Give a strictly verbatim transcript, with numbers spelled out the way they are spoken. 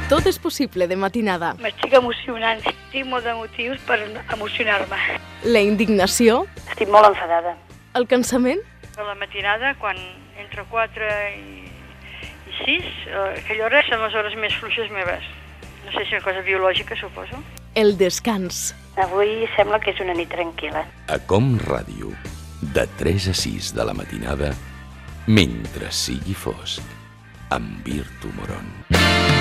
Tot és possible de matinada. M'estic emocionant. Tinc molt de motius per emocionar-me. La indignació. Estic molt enfadada. El cansament. A la matinada, quan entre quatre i, i sis, aquella hora són les hores més fluixes meves. No sé si és una cosa biològica, suposo. El descans. Avui sembla que és una nit tranquil·la. A Com Ràdio, de tres a sis de la matinada, mentre sigui fosc, amb Virtu Morón.